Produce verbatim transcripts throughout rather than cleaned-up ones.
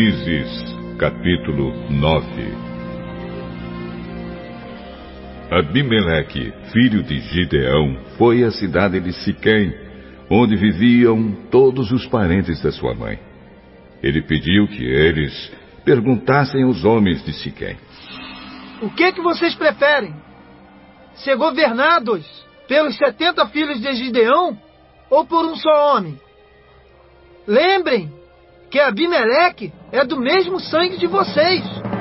Juízes, capítulo nove. Abimeleque, filho de Gideão, foi à cidade de Siquém, onde viviam todos os parentes da sua mãe. Ele pediu que eles perguntassem aos homens de Siquém: O que que vocês preferem? Ser governados pelos setenta filhos de Gideão ou por um só homem? Lembrem que Abimeleque é do mesmo sangue de vocês.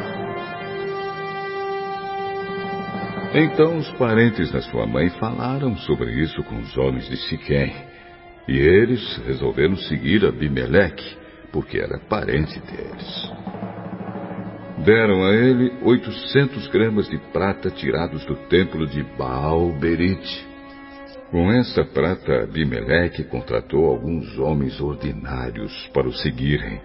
Então os parentes da sua mãe falaram sobre isso com os homens de Siquém, e eles resolveram seguir Abimeleque, porque era parente deles. Deram a ele oitocentos gramas de prata tirados do templo de Baal-Berite. Com essa prata, Abimeleque contratou alguns homens ordinários para o seguirem.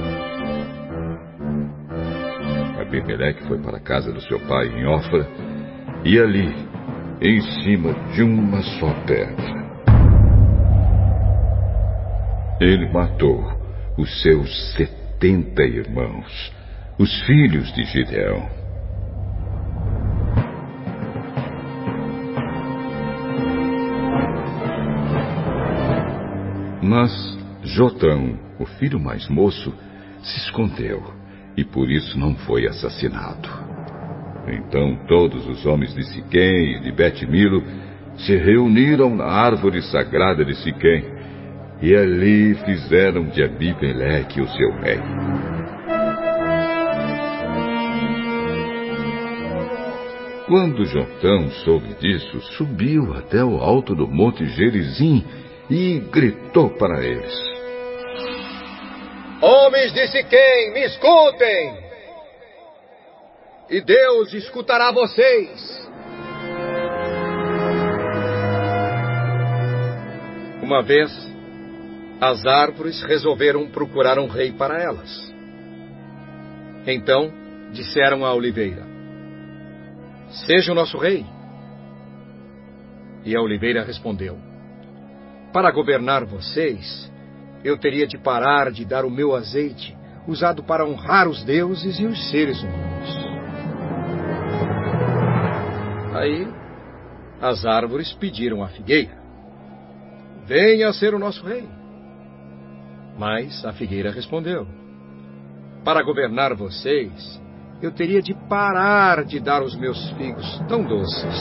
Abimeleque foi para a casa do seu pai em Ofra, e ali, em cima de uma só pedra, ele matou os seus setenta irmãos, os filhos de Gideão. Mas Jotão, o filho mais moço, se escondeu e por isso não foi assassinado. Então todos os homens de Siquém e de Bet-Milo se reuniram na árvore sagrada de Siquém e ali fizeram de Abimeleque o seu rei. Quando Jotão soube disso, subiu até o alto do monte Gerizim e gritou para eles: Homens de Siquém, me escutem! E Deus escutará vocês. Uma vez, as árvores resolveram procurar um rei para elas. Então, disseram à oliveira: Seja o nosso rei. E a oliveira respondeu: Para governar vocês, eu teria de parar de dar o meu azeite, usado para honrar os deuses e os seres humanos. Aí, as árvores pediram à figueira: Venha ser o nosso rei. Mas a figueira respondeu: Para governar vocês, eu teria de parar de dar os meus figos tão doces.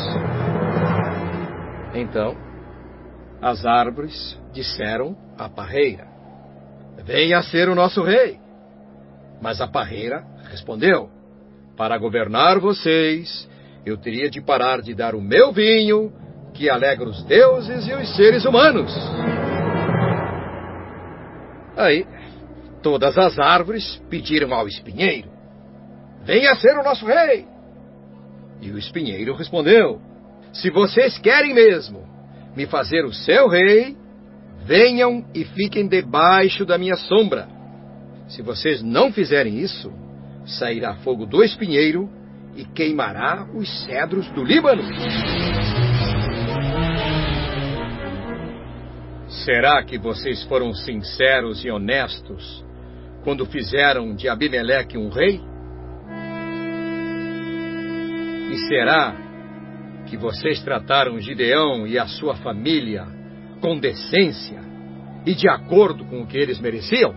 Então, as árvores disseram à parreira: Venha ser o nosso rei. Mas a parreira respondeu: Para governar vocês, eu teria de parar de dar o meu vinho, que alegra os deuses e os seres humanos. Aí, todas as árvores pediram ao espinheiro: Venha ser o nosso rei. E o espinheiro respondeu: Se vocês querem mesmo me fazer o seu rei, venham e fiquem debaixo da minha sombra. Se vocês não fizerem isso, sairá fogo do espinheiro e queimará os cedros do Líbano. Será que vocês foram sinceros e honestos quando fizeram de Abimeleque um rei? E será que vocês trataram Gideão e a sua família com decência e de acordo com o que eles mereciam?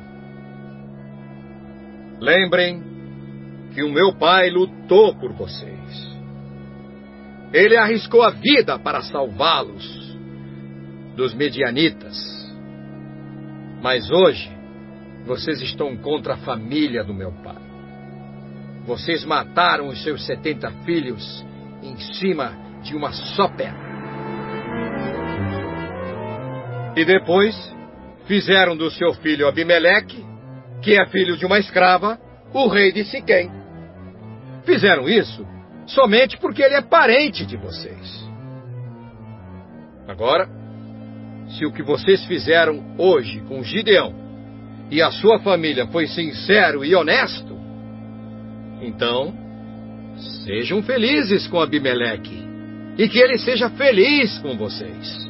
Lembrem que o meu pai lutou por vocês. Ele arriscou a vida para salvá-los dos medianitas. Mas hoje, vocês estão contra a família do meu pai. Vocês mataram os seus setenta filhos em cima de uma só pedra. E depois, fizeram do seu filho Abimeleque, que é filho de uma escrava, o rei de Siquém. Fizeram isso somente porque ele é parente de vocês. Agora, se o que vocês fizeram hoje com Gideão e a sua família foi sincero e honesto, então, sejam felizes com Abimeleque e que ele seja feliz com vocês.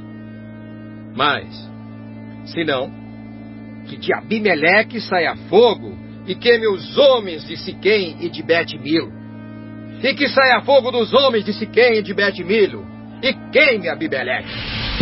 Mas, se não, que de Abimeleque saia fogo e queime os homens de Siquém e de Bet-Milo. E que saia fogo dos homens de Siquém e de Bet-Milo, e queime Abimeleque.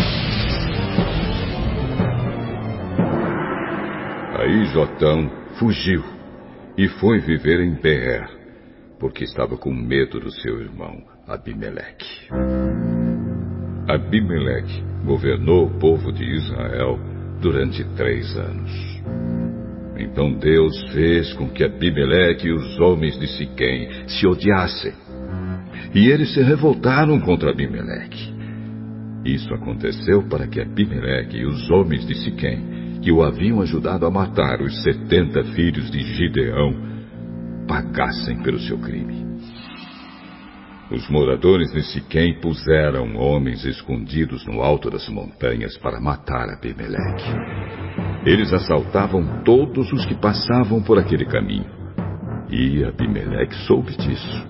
Aí Jotão fugiu e foi viver em Beer, porque estava com medo do seu irmão Abimeleque. Abimeleque governou o povo de Israel durante três anos. Então Deus fez com que Abimeleque e os homens de Siquém se odiassem. E eles se revoltaram contra Abimeleque. Isso aconteceu para que Abimeleque e os homens de Siquém, que o haviam ajudado a matar os setenta filhos de Gideão, pagassem pelo seu crime. Os moradores de Siquém puseram homens escondidos no alto das montanhas para matar Abimeleque. Eles assaltavam todos os que passavam por aquele caminho. E Abimeleque soube disso.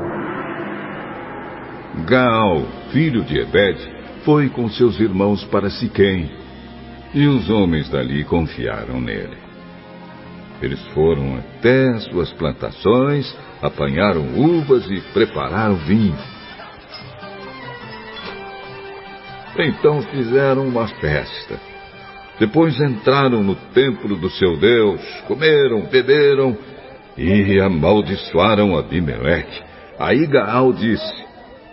Gaal, filho de Ebed, foi com seus irmãos para Siquém, e os homens dali confiaram nele. Eles foram até as suas plantações, apanharam uvas e prepararam vinho. Então fizeram uma festa. Depois entraram no templo do seu Deus, comeram, beberam e amaldiçoaram Abimeleque. Aí Gaal disse: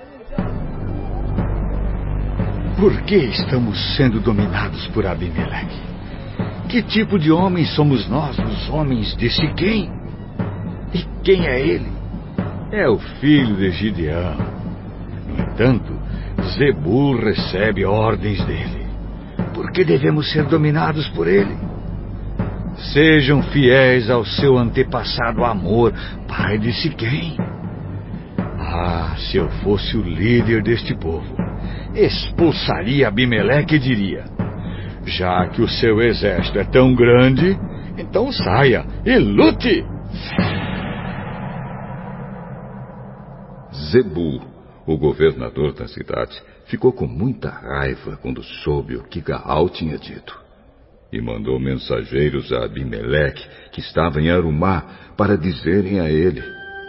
Por que estamos sendo dominados por Abimeleque? Que tipo de homens somos nós, os homens de Siquém? E quem é ele? É o filho de Gideão. No entanto, Zebul recebe ordens dele. Por que devemos ser dominados por ele? Sejam fiéis ao seu antepassado Amor, pai de Siquém. Ah, se eu fosse o líder deste povo, expulsaria Abimeleque e diria: já que o seu exército é tão grande, então saia e lute! Zebul, o governador da cidade, ficou com muita raiva quando soube o que Gaal tinha dito. E mandou mensageiros a Abimeleque, que estava em Arumá, para dizerem a ele: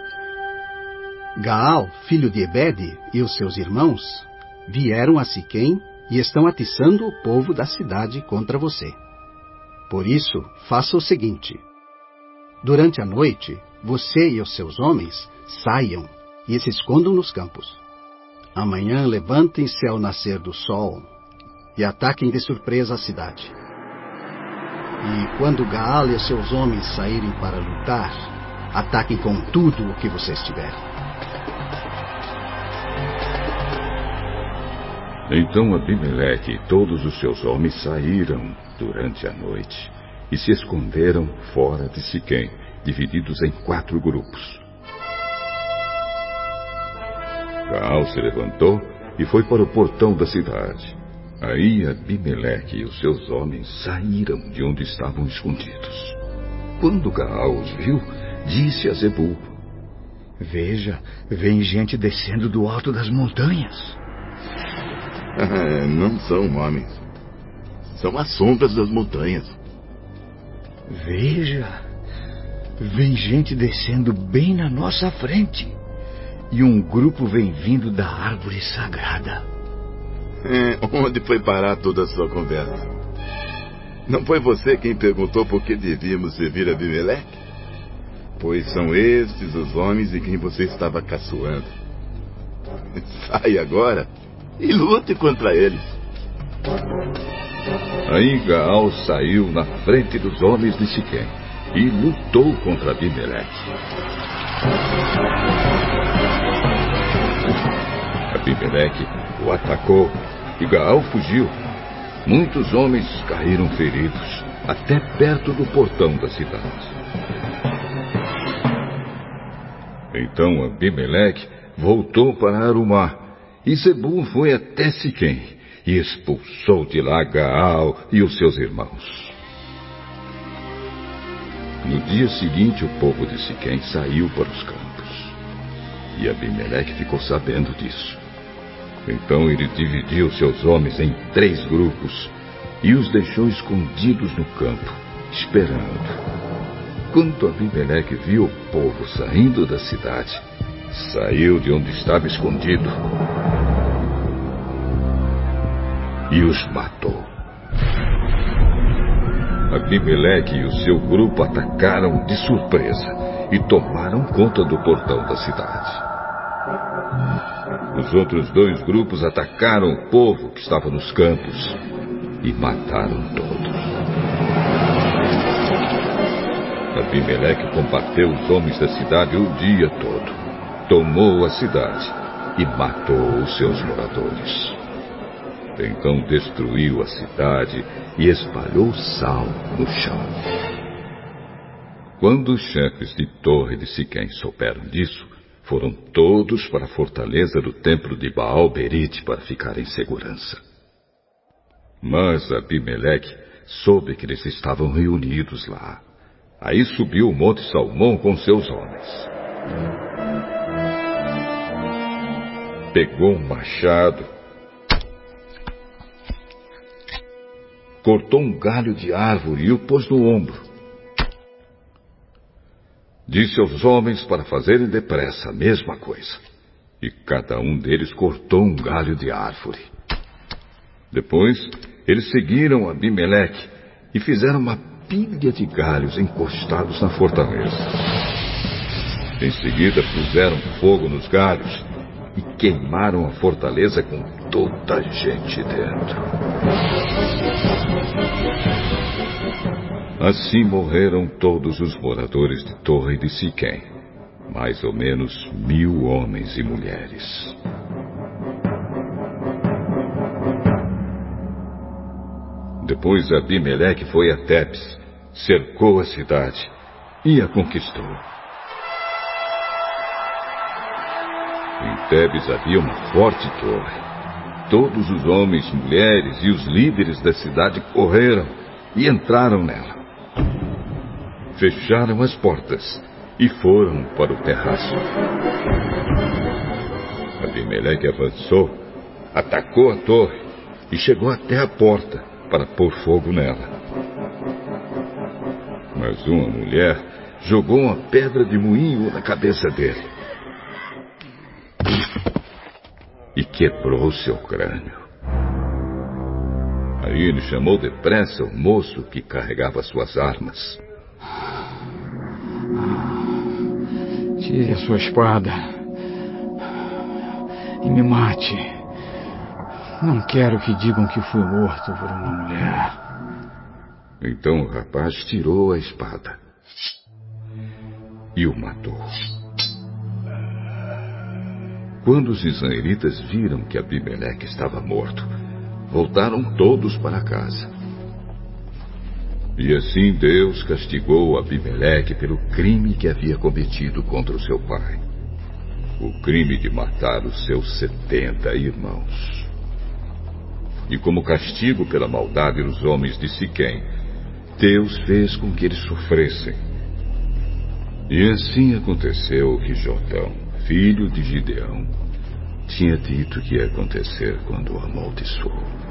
Gaal, filho de Ebed, e os seus irmãos vieram a Siquém e estão atiçando o povo da cidade contra você. Por isso, faça o seguinte: durante a noite, você e os seus homens saiam e se escondam nos campos. Amanhã levantem-se ao nascer do sol e ataquem de surpresa a cidade. E quando Gaal e os seus homens saírem para lutar, ataquem com tudo o que vocês tiverem. Então Abimeleque e todos os seus homens saíram durante a noite e se esconderam fora de Siquém, divididos em quatro grupos. Gaal se levantou e foi para o portão da cidade. Aí Abimeleque e os seus homens saíram de onde estavam escondidos. Quando Gaal os viu, disse a Zebul: Veja, vem gente descendo do alto das montanhas. Não são homens. São as sombras das montanhas. Veja, vem gente descendo bem na nossa frente. E um grupo vem vindo da árvore sagrada. É, onde foi parar toda a sua conversa? Não foi você quem perguntou por que devíamos servir a Abimeleque? Pois são estes os homens de quem você estava caçoando. Sai agora e lute contra eles. Aí Gaal saiu na frente dos homens de Siquém e lutou contra Abimeleque. Abimeleque o atacou e Gaal fugiu. Muitos homens caíram feridos até perto do portão da cidade. Então Abimeleque voltou para Arumá e Zebul foi até Siquém e expulsou de lá Gaal e os seus irmãos. No dia seguinte, o povo de Siquém saiu para os campos. E Abimeleque ficou sabendo disso. Então ele dividiu seus homens em três grupos e os deixou escondidos no campo, esperando. Quando Abimeleque viu o povo saindo da cidade, saiu de onde estava escondido e os matou. Abimeleque e o seu grupo atacaram de surpresa e tomaram conta do portão da cidade. Os outros dois grupos atacaram o povo que estava nos campos e mataram todos. Abimeleque combateu os homens da cidade o dia todo, tomou a cidade e matou os seus moradores. Então destruiu a cidade e espalhou sal no chão. Quando os chefes de Torre de Siquém souberam disso, foram todos para a fortaleza do templo de Baal-Berite para ficar em segurança. Mas Abimeleque soube que eles estavam reunidos lá. Aí subiu o Monte Salmão com seus homens. Pegou um machado, cortou um galho de árvore e o pôs no ombro. Disse aos homens para fazerem depressa a mesma coisa. E cada um deles cortou um galho de árvore. Depois, eles seguiram Abimeleque e fizeram uma pilha de galhos encostados na fortaleza. Em seguida, puseram fogo nos galhos e queimaram a fortaleza com toda a gente dentro. Assim morreram todos os moradores de Torre de Siquém, mais ou menos mil homens e mulheres. Depois Abimeleque foi a Tebes, cercou a cidade e a conquistou. Em Tebes havia uma forte torre. Todos os homens, mulheres e os líderes da cidade correram e entraram nela. Fecharam as portas e foram para o terraço. Abimeleque avançou, atacou a torre e chegou até a porta para pôr fogo nela. Mas uma mulher jogou uma pedra de moinho na cabeça dele e quebrou seu crânio. Aí ele chamou depressa o moço que carregava suas armas. Tire a sua espada e me mate. Não quero que digam que fui morto por uma mulher. Então o rapaz tirou a espada e o matou. Quando os israelitas viram que Abimeleque estava morto, voltaram todos para casa. E assim Deus castigou Abimeleque pelo crime que havia cometido contra o seu pai. O crime de matar os seus setenta irmãos. E como castigo pela maldade dos homens de Siquém, Deus fez com que eles sofressem. E assim aconteceu que Jotão, filho de Gideão, tinha dito que ia acontecer quando o amaldiçoou.